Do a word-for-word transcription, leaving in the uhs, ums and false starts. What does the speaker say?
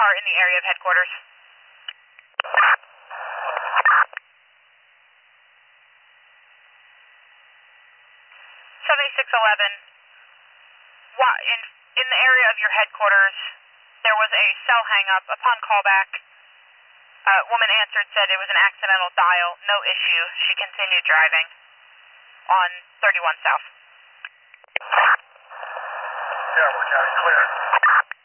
car in the area of headquarters. seventy-six eleven, in, in the area of your headquarters, there was a cell hang-up. Upon callback, a woman answered, said it was an accidental dial, no issue. She continued driving on thirty-one South. Yeah, we're county clear.